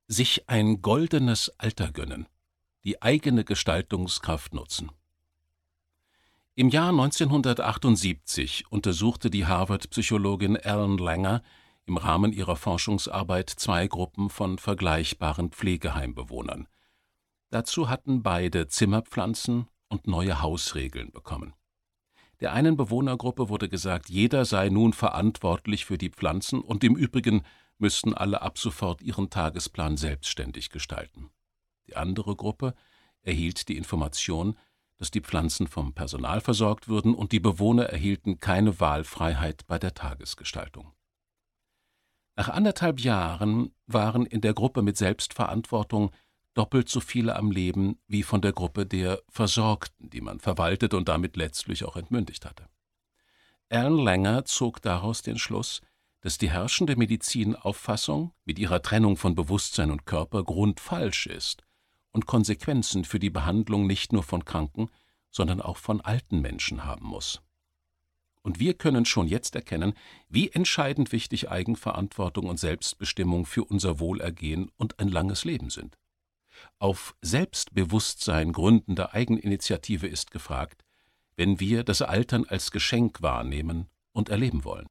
Sich ein goldenes Alter gönnen, die eigene Gestaltungskraft nutzen. Im Jahr 1978 untersuchte die Harvard-Psychologin Ellen Langer im Rahmen ihrer Forschungsarbeit 2 Gruppen von vergleichbaren Pflegeheimbewohnern. Dazu hatten beide Zimmerpflanzen und neue Hausregeln bekommen. Der einen Bewohnergruppe wurde gesagt, jeder sei nun verantwortlich für die Pflanzen und im Übrigen müssten alle ab sofort ihren Tagesplan selbstständig gestalten. Die andere Gruppe erhielt die Information, dass die Pflanzen vom Personal versorgt würden und die Bewohner erhielten keine Wahlfreiheit bei der Tagesgestaltung. Nach 1,5 Jahren waren in der Gruppe mit Selbstverantwortung doppelt so viele am Leben wie von der Gruppe der Versorgten, die man verwaltet und damit letztlich auch entmündigt hatte. Ellen Langer zog daraus den Schluss, dass die herrschende Medizinauffassung mit ihrer Trennung von Bewusstsein und Körper grundfalsch ist und Konsequenzen für die Behandlung nicht nur von kranken, sondern auch von alten Menschen haben muss. Und wir können schon jetzt erkennen, wie entscheidend wichtig Eigenverantwortung und Selbstbestimmung für unser Wohlergehen und ein langes Leben sind. Auf Selbstbewusstsein gründende Eigeninitiative ist gefragt, wenn wir das Altern als Geschenk wahrnehmen und erleben wollen.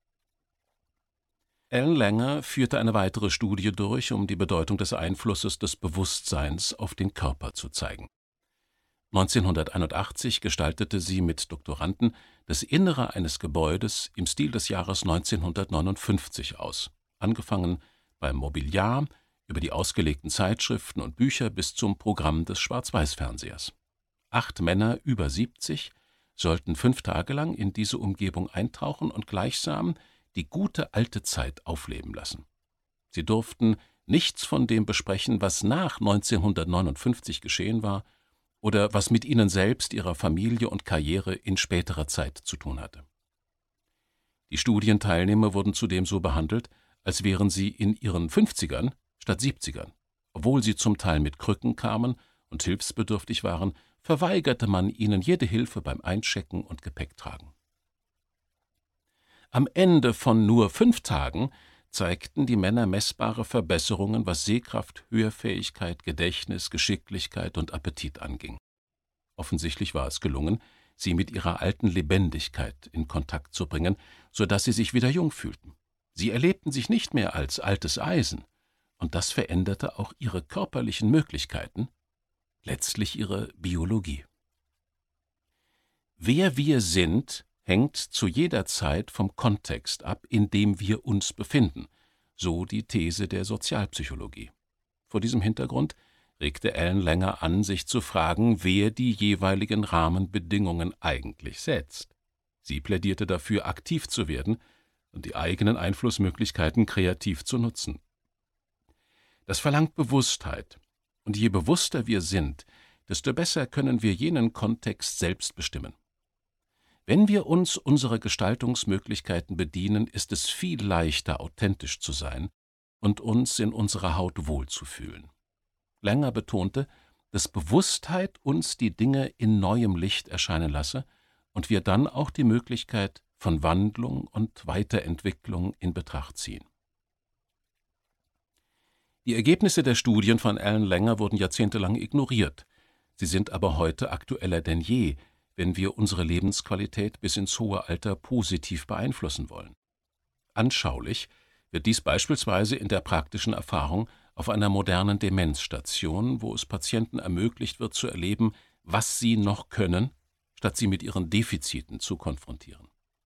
Ellen Langer führte eine weitere Studie durch, um die Bedeutung des Einflusses des Bewusstseins auf den Körper zu zeigen. 1981 gestaltete sie mit Doktoranden das Innere eines Gebäudes im Stil des Jahres 1959 aus, angefangen beim Mobiliar, über die ausgelegten Zeitschriften und Bücher bis zum Programm des Schwarz-Weiß-Fernsehers. 8 Männer über 70 sollten 5 Tage lang in diese Umgebung eintauchen und gleichsam die gute alte Zeit aufleben lassen. Sie durften nichts von dem besprechen, was nach 1959 geschehen war oder was mit ihnen selbst, ihrer Familie und Karriere in späterer Zeit zu tun hatte. Die Studienteilnehmer wurden zudem so behandelt, als wären sie in ihren 50ern statt 70ern. Obwohl sie zum Teil mit Krücken kamen und hilfsbedürftig waren, verweigerte man ihnen jede Hilfe beim Einchecken und Gepäcktragen. Am Ende von nur 5 Tagen zeigten die Männer messbare Verbesserungen, was Sehkraft, Hörfähigkeit, Gedächtnis, Geschicklichkeit und Appetit anging. Offensichtlich war es gelungen, sie mit ihrer alten Lebendigkeit in Kontakt zu bringen, sodass sie sich wieder jung fühlten. Sie erlebten sich nicht mehr als altes Eisen, und das veränderte auch ihre körperlichen Möglichkeiten, letztlich ihre Biologie. Wer wir sind, hängt zu jeder Zeit vom Kontext ab, in dem wir uns befinden, so die These der Sozialpsychologie. Vor diesem Hintergrund regte Ellen Langer an, sich zu fragen, wer die jeweiligen Rahmenbedingungen eigentlich setzt. Sie plädierte dafür, aktiv zu werden und die eigenen Einflussmöglichkeiten kreativ zu nutzen. Das verlangt Bewusstheit, und je bewusster wir sind, desto besser können wir jenen Kontext selbst bestimmen. Wenn wir uns unserer Gestaltungsmöglichkeiten bedienen, ist es viel leichter, authentisch zu sein und uns in unserer Haut wohlzufühlen. Langer betonte, dass Bewusstheit uns die Dinge in neuem Licht erscheinen lasse und wir dann auch die Möglichkeit von Wandlung und Weiterentwicklung in Betracht ziehen. Die Ergebnisse der Studien von Ellen Langer wurden jahrzehntelang ignoriert. Sie sind aber heute aktueller denn je, wenn wir unsere Lebensqualität bis ins hohe Alter positiv beeinflussen wollen. Anschaulich wird dies beispielsweise in der praktischen Erfahrung auf einer modernen Demenzstation, wo es Patienten ermöglicht wird zu erleben, was sie noch können, statt sie mit ihren Defiziten zu konfrontieren.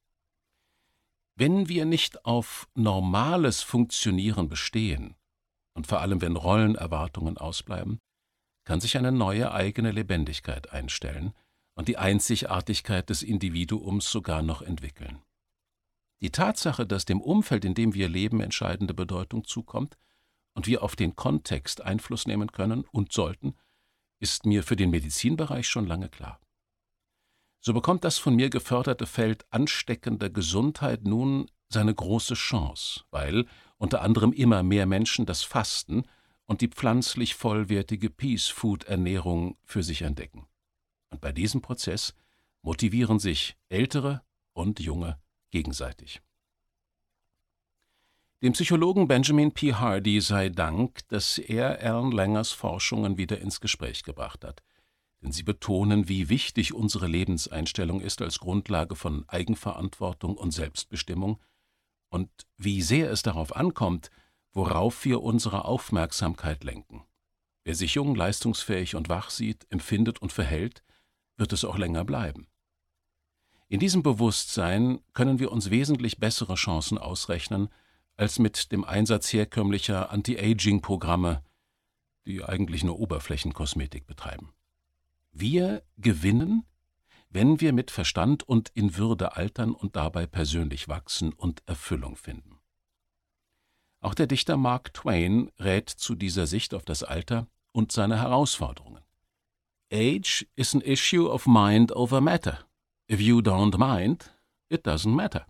Wenn wir nicht auf normales Funktionieren bestehen, und vor allem wenn Rollenerwartungen ausbleiben, kann sich eine neue eigene Lebendigkeit einstellen und die Einzigartigkeit des Individuums sogar noch entwickeln. Die Tatsache, dass dem Umfeld, in dem wir leben, entscheidende Bedeutung zukommt und wir auf den Kontext Einfluss nehmen können und sollten, ist mir für den Medizinbereich schon lange klar. So bekommt das von mir geförderte Feld ansteckender Gesundheit nun seine große Chance, weil unter anderem immer mehr Menschen das Fasten und die pflanzlich vollwertige Peace-Food-Ernährung für sich entdecken. Und bei diesem Prozess motivieren sich Ältere und Junge gegenseitig. Dem Psychologen Benjamin P. Hardy sei Dank, dass er Alan Langers Forschungen wieder ins Gespräch gebracht hat. Denn sie betonen, wie wichtig unsere Lebenseinstellung ist als Grundlage von Eigenverantwortung und Selbstbestimmung und wie sehr es darauf ankommt, worauf wir unsere Aufmerksamkeit lenken. Wer sich jung, leistungsfähig und wach sieht, empfindet und verhält, wird es auch länger bleiben. In diesem Bewusstsein können wir uns wesentlich bessere Chancen ausrechnen, als mit dem Einsatz herkömmlicher Anti-Aging-Programme, die eigentlich nur Oberflächenkosmetik betreiben. Wir gewinnen, wenn wir mit Verstand und in Würde altern und dabei persönlich wachsen und Erfüllung finden. Auch der Dichter Mark Twain rät zu dieser Sicht auf das Alter und seine Herausforderungen. Age is an issue of mind over matter. If you don't mind, it doesn't matter.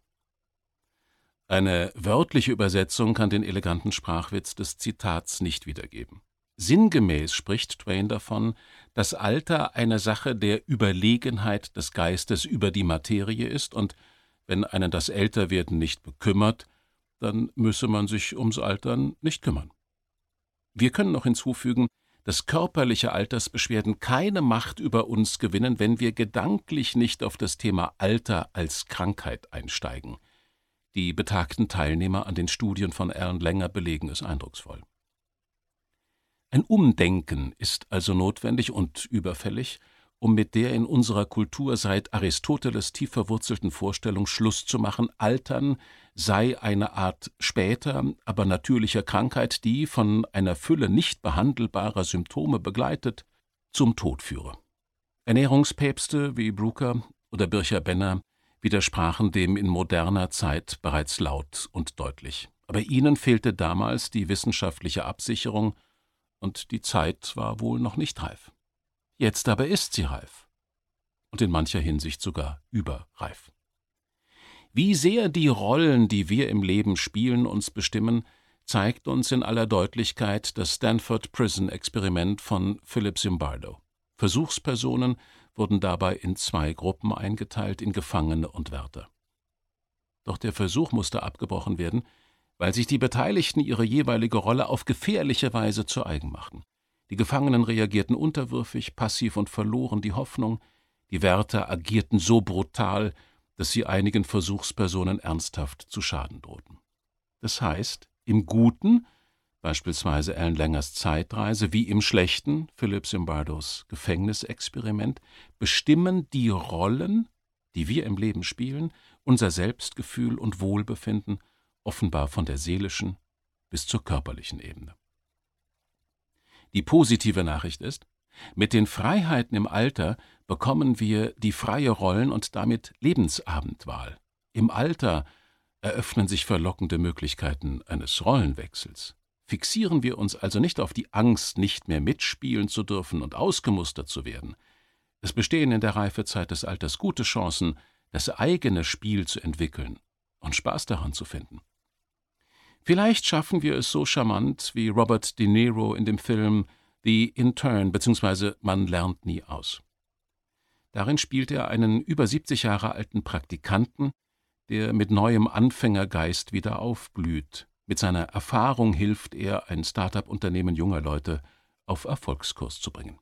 Eine wörtliche Übersetzung kann den eleganten Sprachwitz des Zitats nicht wiedergeben. Sinngemäß spricht Twain davon, dass Alter eine Sache der Überlegenheit des Geistes über die Materie ist und wenn einen das Älterwerden nicht bekümmert, dann müsse man sich ums Altern nicht kümmern. Wir können noch hinzufügen, dass körperliche Altersbeschwerden keine Macht über uns gewinnen, wenn wir gedanklich nicht auf das Thema Alter als Krankheit einsteigen. Die betagten Teilnehmer an den Studien von Alan Langer belegen es eindrucksvoll. Ein Umdenken ist also notwendig und überfällig, um mit der in unserer Kultur seit Aristoteles tief verwurzelten Vorstellung Schluss zu machen, Altern sei eine Art später, aber natürlicher Krankheit, die, von einer Fülle nicht behandelbarer Symptome begleitet, zum Tod führe. Ernährungspäpste wie Brooker oder Bircher-Benner widersprachen dem in moderner Zeit bereits laut und deutlich. Aber ihnen fehlte damals die wissenschaftliche Absicherung und die Zeit war wohl noch nicht reif. Jetzt aber ist sie reif und in mancher Hinsicht sogar überreif. Wie sehr die Rollen, die wir im Leben spielen, uns bestimmen, zeigt uns in aller Deutlichkeit das Stanford Prison Experiment von Philip Zimbardo. Versuchspersonen wurden dabei in 2 Gruppen eingeteilt, in Gefangene und Wärter. Doch der Versuch musste abgebrochen werden, weil sich die Beteiligten ihre jeweilige Rolle auf gefährliche Weise zu eigen machten. Die Gefangenen reagierten unterwürfig, passiv und verloren die Hoffnung, die Wärter agierten so brutal, dass sie einigen Versuchspersonen ernsthaft zu Schaden drohten. Das heißt, im Guten, beispielsweise Alan Langers Zeitreise, wie im Schlechten, Philip Zimbardos Gefängnisexperiment, bestimmen die Rollen, die wir im Leben spielen, unser Selbstgefühl und Wohlbefinden, offenbar von der seelischen bis zur körperlichen Ebene. Die positive Nachricht ist, mit den Freiheiten im Alter bekommen wir die freie Rollen- und damit Lebensabendwahl. Im Alter eröffnen sich verlockende Möglichkeiten eines Rollenwechsels. Fixieren wir uns also nicht auf die Angst, nicht mehr mitspielen zu dürfen und ausgemustert zu werden. Es bestehen in der Reifezeit des Alters gute Chancen, das eigene Spiel zu entwickeln und Spaß daran zu finden. Vielleicht schaffen wir es so charmant wie Robert De Niro in dem Film The Intern bzw. Man lernt nie aus. Darin spielt er einen über 70 Jahre alten Praktikanten, der mit neuem Anfängergeist wieder aufblüht. Mit seiner Erfahrung hilft er, ein Start-up-Unternehmen junger Leute auf Erfolgskurs zu bringen.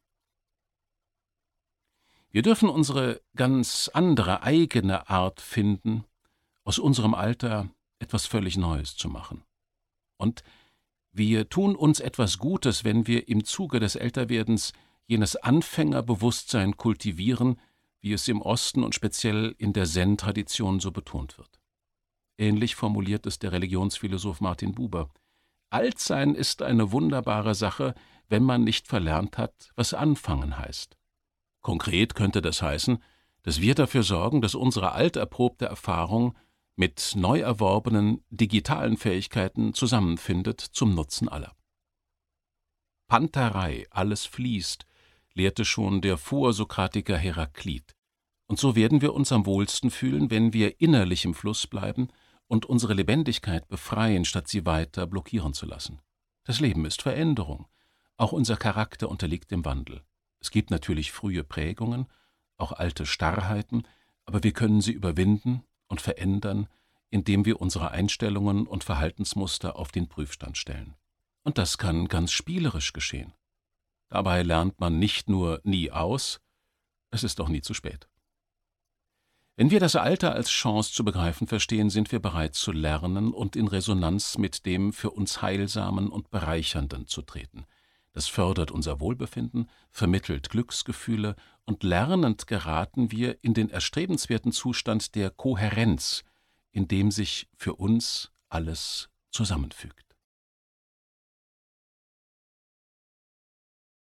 Wir dürfen unsere ganz andere, eigene Art finden, aus unserem Alter etwas völlig Neues zu machen. Und wir tun uns etwas Gutes, wenn wir im Zuge des Älterwerdens jenes Anfängerbewusstsein kultivieren, wie es im Osten und speziell in der Zen-Tradition so betont wird. Ähnlich formuliert es der Religionsphilosoph Martin Buber. Altsein ist eine wunderbare Sache, wenn man nicht verlernt hat, was Anfangen heißt. Konkret könnte das heißen, dass wir dafür sorgen, dass unsere alterprobte Erfahrung mit neu erworbenen digitalen Fähigkeiten zusammenfindet zum Nutzen aller. Panterei, alles fließt, lehrte schon der Vorsokratiker Heraklit. Und so werden wir uns am wohlsten fühlen, wenn wir innerlich im Fluss bleiben und unsere Lebendigkeit befreien, statt sie weiter blockieren zu lassen. Das Leben ist Veränderung. Auch unser Charakter unterliegt dem Wandel. Es gibt natürlich frühe Prägungen, auch alte Starrheiten, aber wir können sie überwinden und verändern, indem wir unsere Einstellungen und Verhaltensmuster auf den Prüfstand stellen. Und das kann ganz spielerisch geschehen. Dabei lernt man nicht nur nie aus, es ist doch nie zu spät. Wenn wir das Alter als Chance zu begreifen verstehen, sind wir bereit zu lernen und in Resonanz mit dem für uns Heilsamen und Bereichernden zu treten. Das fördert unser Wohlbefinden, vermittelt Glücksgefühle und lernend geraten wir in den erstrebenswerten Zustand der Kohärenz, in dem sich für uns alles zusammenfügt.